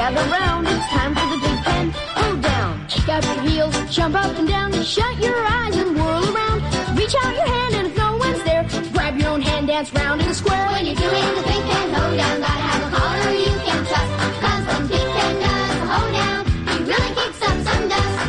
gather round. It's time for the Pig Pen Hoedown. Kick out your heels, jump up and down, shut your eyes and whirl around. Reach out your hand and if no one's there, grab your own hand, dance round in a square. When you're doing the Pig Pen Hoedown, gotta have a caller you can trust. 'Cause when Pig Pen does the hoedown, he really kicks up some dust.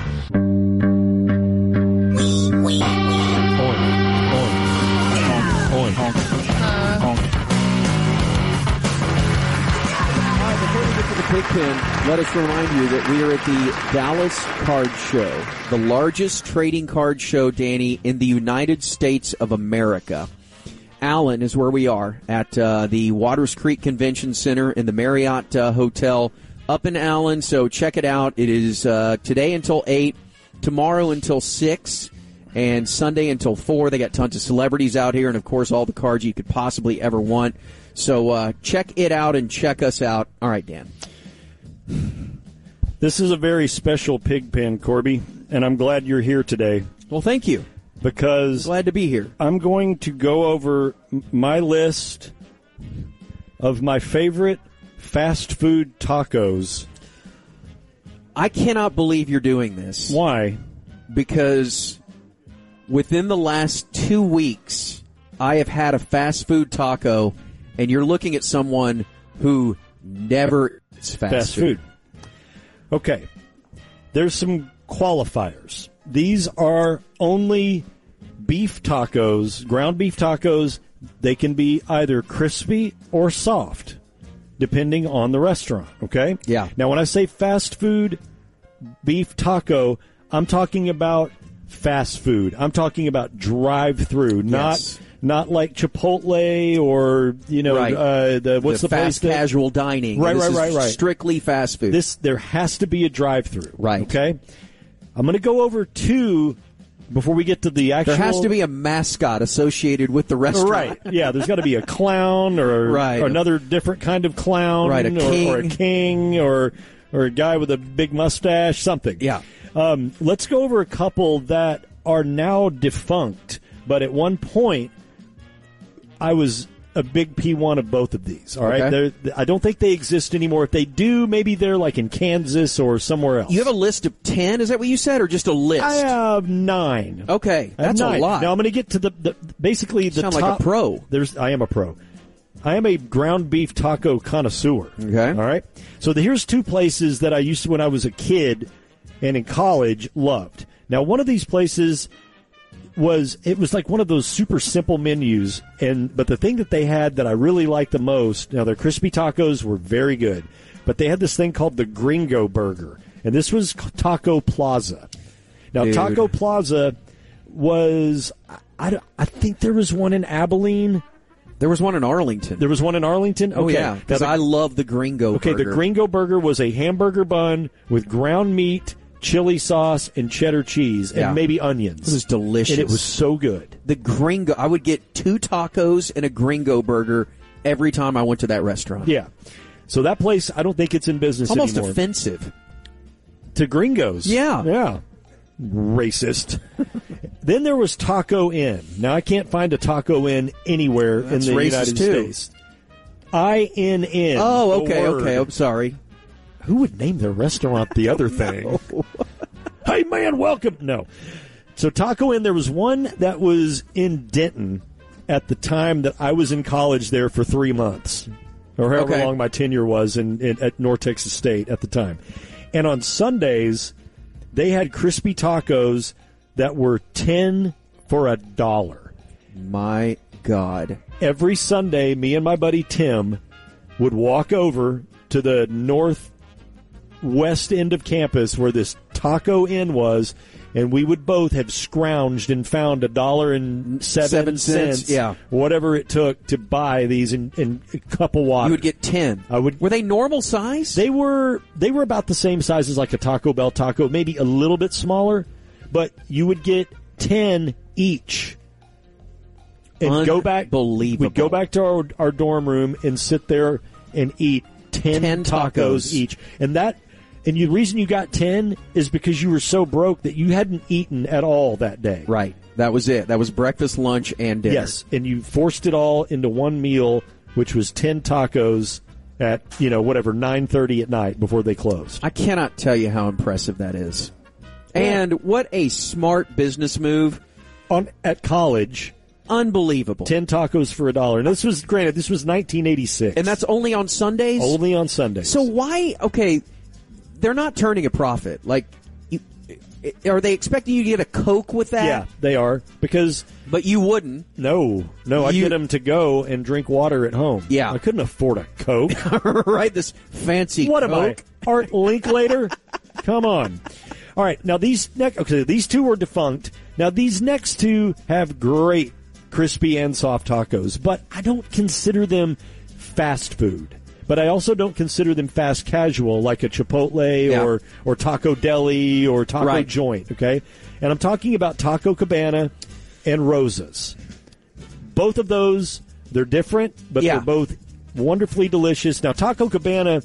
Pig Pen, let us remind you that we are at the Dallas Card Show, the largest trading card show, Danny, in the United States of America. Allen is where we are at the Waters Creek Convention Center in the Marriott Hotel up in Allen, so check it out. It is today until 8, tomorrow until 6, and Sunday until 4. They got tons of celebrities out here and, of course, all the cards you could possibly ever want. So check it out and check us out. All right, Dan. This is a very special Pig Pen, Corby, and I'm glad you're here today. Well, thank you. Because glad to be here. I'm going to go over my list of my favorite fast food tacos. I cannot believe you're doing this. Why? Because within the last 2 weeks, I have had a fast food taco, and you're looking at someone who never eats fast food. Okay. There's some qualifiers. These are only beef tacos, ground beef tacos. They can be either crispy or soft, depending on the restaurant, okay? Yeah. Now, when I say fast food beef taco, I'm talking about fast food. I'm talking about drive-through, not like Chipotle or, you know, right. What's the fast place casual dining. Right. Strictly fast food. There has to be a drive-through. Right. Okay? I'm going to go over two before we get to the actual... There has to be a mascot associated with the restaurant. Right. Yeah, there's got to be a clown or another different kind of clown. Right, a king or a guy with a big mustache, something. Yeah. Let's go over a couple that are now defunct, but at one point I was a big P1 of both of these. All right, okay. I don't think they exist anymore. If they do, maybe they're like in Kansas or somewhere else. You have a list of 10, is that what you said, or just a list? I have 9. Okay, that's 9. a lot. Now I'm going to get to the basically the sound top. Like a pro. I am a pro. I am a ground beef taco connoisseur. Okay. All right. So here's two places that I used to, when I was a kid and in college, loved. Now, one of these places was like one of those super simple menus, but the thing that they had that I really liked the most, now their crispy tacos were very good, but they had this thing called the Gringo Burger, and this was Taco Plaza. Now, Dude. Taco Plaza was, I think there was one in Abilene. There was one in Arlington. There was one in Arlington? Oh, okay. yeah, because I love the Gringo Burger. Okay, the Gringo Burger was a hamburger bun with ground meat, chili sauce, and cheddar cheese, and maybe onions. It was delicious. And it was so good. The Gringo, I would get 2 tacos and a Gringo Burger every time I went to that restaurant. Yeah. So that place, I don't think it's in business almost anymore. Offensive. To gringos. Yeah. Yeah. Racist. Then there was Taco Inn. Now, I can't find a Taco Inn anywhere in the United States. INN. Oh, okay. I'm sorry. Who would name their restaurant the other thing? Hey, man, welcome. No. So Taco Inn, there was one that was in Denton at the time that I was in college there for 3 months, or however long my tenure was at North Texas State at the time. And on Sundays, they had crispy tacos that were 10 for $1. My God. Every Sunday, me and my buddy Tim would walk over to the northwest end of campus where this Taco Inn was, and we would both have scrounged and found $1.07, whatever it took to buy these in a cup of water. You would get 10. Were they normal size? They were about the same size as like a Taco Bell taco, maybe a little bit smaller, but you would get 10 each. And go back. We'd go back to our dorm room and sit there and eat 10 tacos each. And the reason you got 10 is because you were so broke that you hadn't eaten at all that day. Right. That was it. That was breakfast, lunch, and dinner. Yes, and you forced it all into one meal, which was 10 tacos at, 9:30 at night before they closed. I cannot tell you how impressive that is. And what a smart business move. At college, unbelievable. 10 tacos for $1. And this was 1986. And that's only on Sundays? Only on Sundays. So why, okay, they're not turning a profit. Like, are they expecting you to get a Coke with that? Yeah, they are. But you wouldn't. No, I get them to go and drink water at home. Yeah. I couldn't afford a Coke. Right, this fancy What Coke. am I, Art Linklater? Come on. All right, now these two were defunct. Now these next two have great crispy and soft tacos, but I don't consider them fast food. But I also don't consider them fast casual like a Chipotle or Taco Deli or Taco Joint, okay? And I'm talking about Taco Cabana and Rosa's. Both of those, they're different, but they're both wonderfully delicious. Now, Taco Cabana,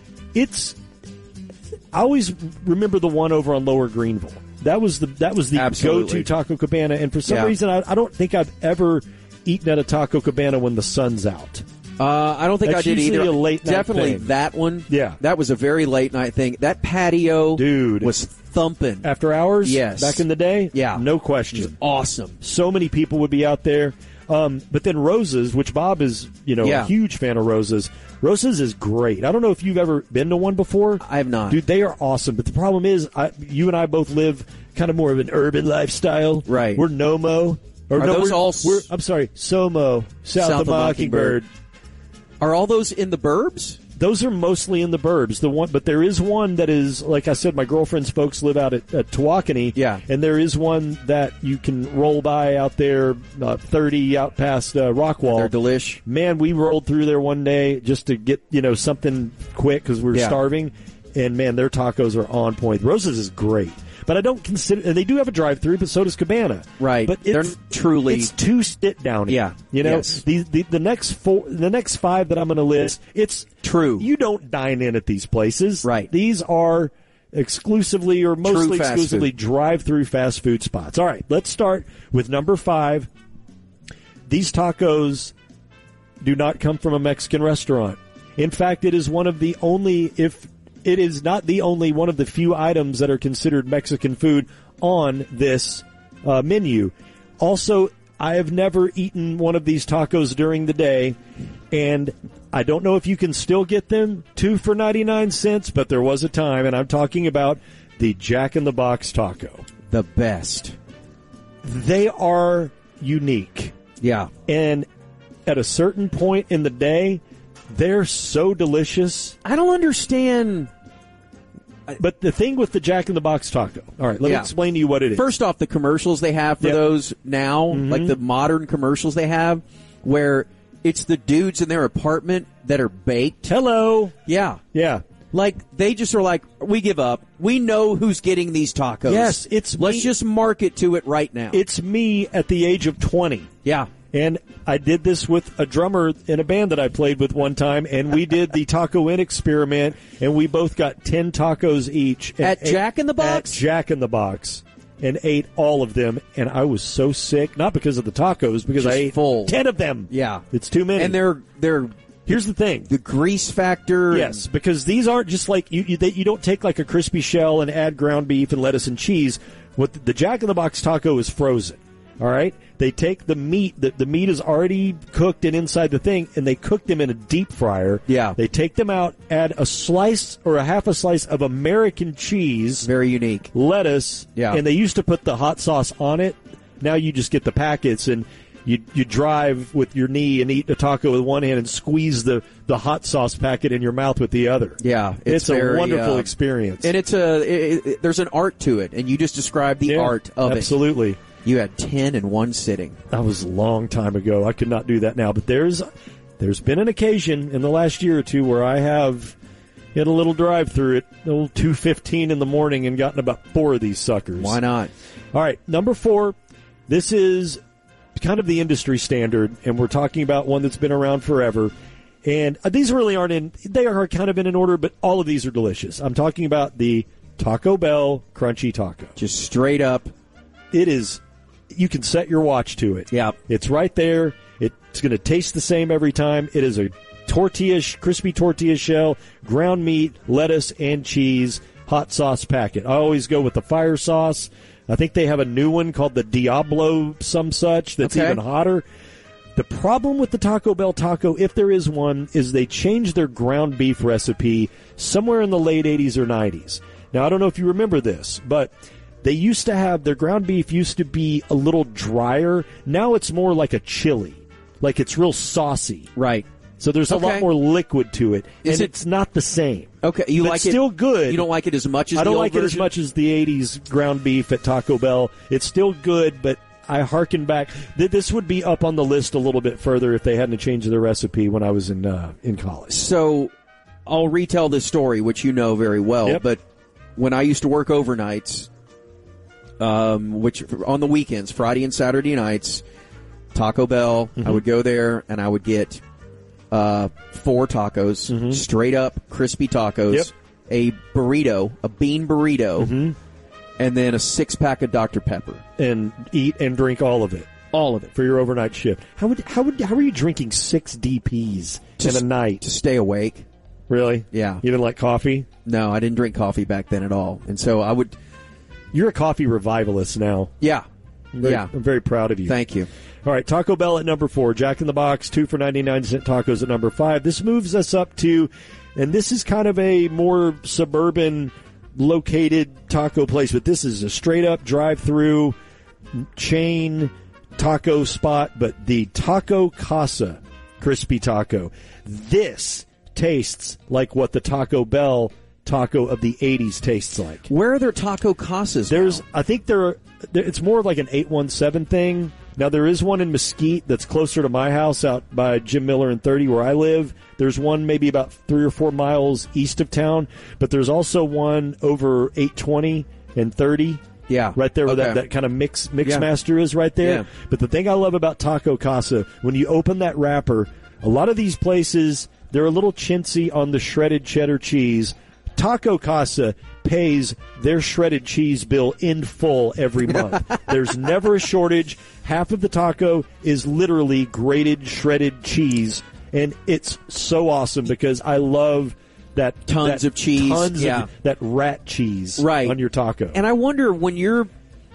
I always remember the one over on Lower Greenville. That was the go-to Taco Cabana, and for some reason, I don't think I've ever eaten at a Taco Cabana when the sun's out. I don't think That's I did either. A late night Definitely thing. that one. Yeah. That was a very late night thing. That patio Dude. was thumping. After hours? Yes. Back in the day? Yeah. No It was question. awesome. So many people would be out there. But then Rosa's, which Bob is, a huge fan of Rosa's. Rosa's is great. I don't know if you've ever been to one before. I have not. Dude, they are awesome. But the problem is, you and I both live kind of more of an urban lifestyle. Right. We're Nomo. Or Are no, those all I'm sorry, Somo, South of Mockingbird. Are all those in the burbs? Those are mostly in the burbs. But there is one that is, like I said, my girlfriend's folks live out at Tawakoni. Yeah. And there is one that you can roll by out there, 30 out past Rockwall. They're delish. Man, we rolled through there one day just to get, something quick because we were starving. And, man, their tacos are on point. Rosa's is great. But I don't consider, and they do have a drive-through, but so does Cabana. Right. But they're truly, it's too sit-down. Yeah. Yes. The next five that I'm going to list, it's true. You don't dine in at these places. Right. These are exclusively or mostly fast exclusively food. drive-through fast food spots. All right, let's start with number 5. These tacos do not come from a Mexican restaurant. In fact, it is one of the only, if it is not the only, one of the few items that are considered Mexican food on this menu. Also, I have never eaten one of these tacos during the day, and I don't know if you can still get them 2 for 99 cents, but there was a time, and I'm talking about the Jack in the Box taco. The best. They are unique. Yeah. And at a certain point in the day, they're so delicious. I don't understand. But the thing with the Jack in the Box taco, all right, let me explain to you what it is. First off, the commercials they have for those now, like the modern commercials they have, where it's the dudes in their apartment that are baked. Hello. Yeah. Yeah. Like, they just are like, we give up. We know who's getting these tacos. Yes, Let's just market to it right now. It's me at the age of 20. Yeah. And I did this with a drummer in a band that I played with one time, and we did the Taco Inn experiment, and we both got 10 tacos each. At Jack in the Box? At Jack in the Box. And ate all of them, and I was so sick, not because of the tacos, because Just I ate full. 10 of them. Yeah. It's too many. And they're Here's the thing. the grease factor. Yes, because these aren't just like you don't take like a crispy shell and add ground beef and lettuce and cheese. What the Jack in the Box taco is frozen. All right, they take the meat. The meat is already cooked and inside the thing, and they cook them in a deep fryer. Yeah. They take them out, add a slice or a half a slice of American cheese, Very unique. lettuce, Yeah. and they used to put the hot sauce on it. Now you just get the packets, and you drive with your knee and eat a taco with one hand and squeeze the hot sauce packet in your mouth with the other. Yeah, It's very, a wonderful experience. And it's there's an art to it, and you just described the art of it. Absolutely. You had 10 in one sitting. That was a long time ago. I could not do that now. But there's been an occasion in the last year or two where I have hit a little drive-through at 2:15 in the morning and gotten about 4 of these suckers. Why not? All right, number 4. This is kind of the industry standard, and we're talking about one that's been around forever. And these really they are kind of in an order, but all of these are delicious. I'm talking about the Taco Bell Crunchy Taco. Just straight up. It is, you can set your watch to it. Yeah. It's right there. It's going to taste the same every time. It is a crispy tortilla shell, ground meat, lettuce, and cheese, hot sauce packet. I always go with the fire sauce. I think they have a new one called the Diablo some such that's even hotter. The problem with the Taco Bell taco, if there is one, is they changed their ground beef recipe somewhere in the late 80s or 90s. Now, I don't know if you remember this, but they used to have, their ground beef used to be a little drier. Now it's more like a chili. Like it's real saucy. Right. So there's a lot more liquid to it. It's not the same. Okay. It's still good. You don't like it as much as I don't the old like version? it as much as the 80s ground beef at Taco Bell. It's still good, but I hearken back. This would be up on the list a little bit further if they hadn't changed their recipe when I was in college. So I'll retell this story, which you know very well. But when I used to work overnights, which on the weekends, Friday and Saturday nights, Taco Bell, I would go there and I would get 4 tacos, straight up crispy tacos, a burrito, a bean burrito, and then a 6-pack of Dr. Pepper. And eat and drink all of it. All of it for your overnight shift. How are you drinking 6 DPs in a night to stay awake? Really? Yeah. You didn't like coffee? No, I didn't drink coffee back then at all, and so I would. You're a coffee revivalist now. Yeah. I'm very proud of you. Thank you. All right, Taco Bell at number 4, Jack in the Box, 2 for 99-cent tacos at number 5. This moves us up to, and this is kind of a more suburban located taco place, but this is a straight up drive-through chain taco spot, but the Taco Casa crispy taco. This tastes like what the Taco Bell taco of the 80s tastes like. Where are there Taco Casas now? I think it's more like an 817 thing. Now, there is one in Mesquite that's closer to my house out by Jim Miller and 30 where I live. There's one maybe about 3 or 4 miles east of town, but there's also one over 820 and 30. Yeah. Right there where that kind of mix master is right there. Yeah. But the thing I love about Taco Casa, when you open that wrapper, a lot of these places, they're a little chintzy on the shredded cheddar cheese. Taco Casa pays their shredded cheese bill in full every month. There's never a shortage. Half of the taco is literally grated shredded cheese, and it's so awesome because I love that tons of cheese, that rat cheese on your taco. And I wonder when you're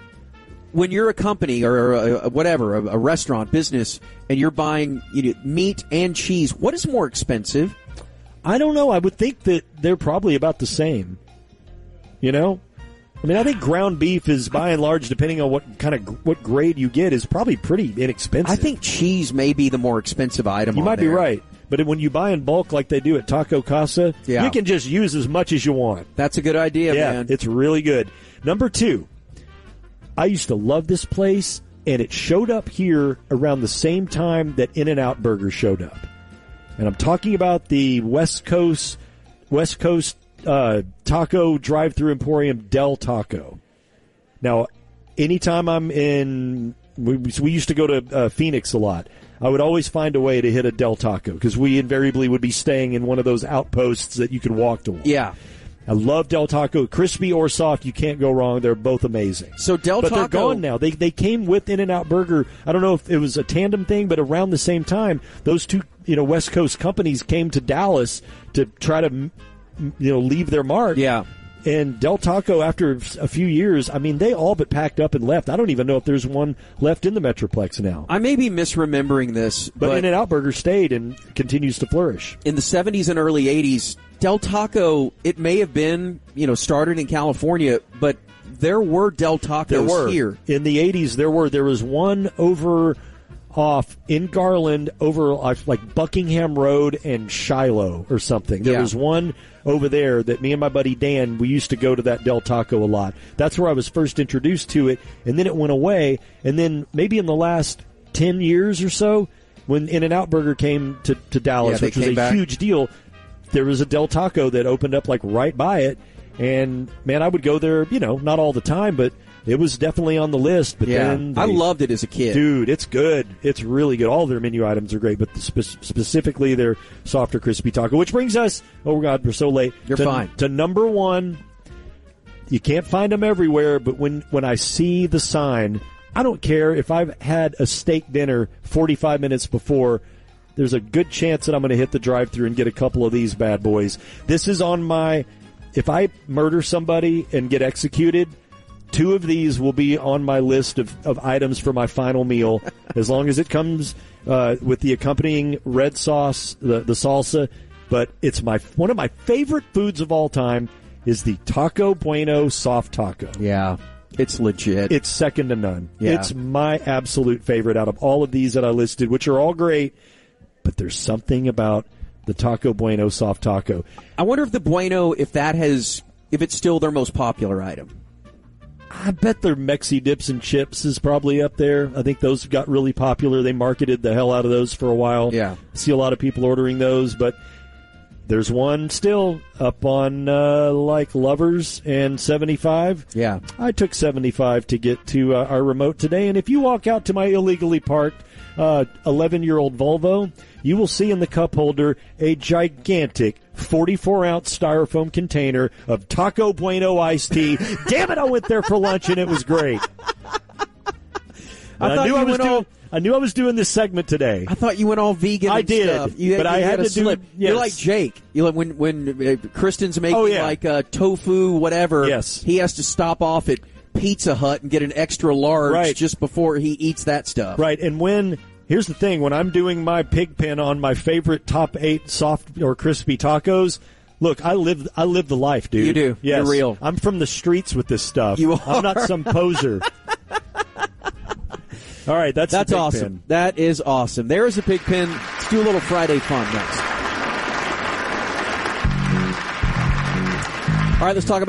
a company or a restaurant business, and you're buying meat and cheese, what is more expensive? I don't know. I would think that they're probably about the same. You know? I mean, I think ground beef is, by and large, depending on what grade you get, is probably pretty inexpensive. I think cheese may be the more expensive item. You might be right. But when you buy in bulk like they do at Taco Casa, you can just use as much as you want. That's a good idea, man. It's really good. Number 2, I used to love this place, and it showed up here around the same time that In-N-Out Burger showed up. And I'm talking about the West Coast taco drive-through emporium Del Taco. Now, anytime I'm in, we used to go to Phoenix a lot. I would always find a way to hit a Del Taco because we invariably would be staying in one of those outposts that you could walk to. Yeah. I love Del Taco. Crispy or soft, you can't go wrong. They're both amazing. So Del Taco... But they're gone now. They came with In-N-Out Burger. I don't know if it was a tandem thing, but around the same time, those two West Coast companies came to Dallas to try to leave their mark. Yeah. And Del Taco, after a few years, I mean, they all but packed up and left. I don't even know if there's one left in the Metroplex now. I may be misremembering this, but In-N-Out Burger stayed and continues to flourish. In the 70s and early 80s, Del Taco, it may have been, started in California, but there were Del Tacos here. In the 80s, there was one over off in Garland over like Buckingham Road and Shiloh or something. There was one over there that me and my buddy Dan, we used to go to that Del Taco a lot. That's where I was first introduced to it, and then it went away. And then maybe in the last 10 years or so, when In-N-Out Burger came to Dallas, which was a huge deal, there was a Del Taco that opened up like right by it. And, man, I would go there, not all the time, but it was definitely on the list. But then I loved it as a kid. Dude, it's good. It's really good. All their menu items are great, but specifically their softer crispy taco, which brings us, oh, God, we're so late. You're fine. To number 1. You can't find them everywhere, but when I see the sign, I don't care if I've had a steak dinner 45 minutes before. there's a good chance that I'm going to hit the drive-thru and get a couple of these bad boys. This is on my, if I murder somebody and get executed, 2 of these will be on my list of items for my final meal, as long as it comes with the accompanying red sauce, the salsa. But it's one of my favorite foods of all time is the Taco Bueno soft taco. Yeah, it's legit. It's second to none. Yeah. It's my absolute favorite out of all of these that I listed, which are all great, but there's something about the Taco Bueno soft taco. I wonder if the Bueno, if it's still their most popular item. I bet their Mexi Dips and Chips is probably up there. I think those got really popular. They marketed the hell out of those for a while. Yeah. See a lot of people ordering those, but there's one still up on like Lovers and 75. Yeah. I took 75 to get to our remote today, and if you walk out to my illegally parked 11-year-old Volvo, you will see in the cup holder a gigantic 44-ounce styrofoam container of Taco Bueno iced tea. Damn it, I went there for lunch, and it was great. I knew I was doing this segment today. I thought you went all vegan. I and did, stuff. but I had to slip. do. Yes. You're like Jake. You like when Kristen's making like tofu, whatever. Yes. He has to stop off at Pizza Hut and get an extra large just before he eats that stuff. Right, and here's the thing, when I'm doing my pig pen on my favorite top 8 soft or crispy tacos, look, I live the life, dude. You do. Yes. You're real. I'm from the streets with this stuff. You are. I'm not some poser. All right, that's the pig awesome. pen. That is awesome. There is a pig pen. Let's do a little Friday fun next. All right, let's talk about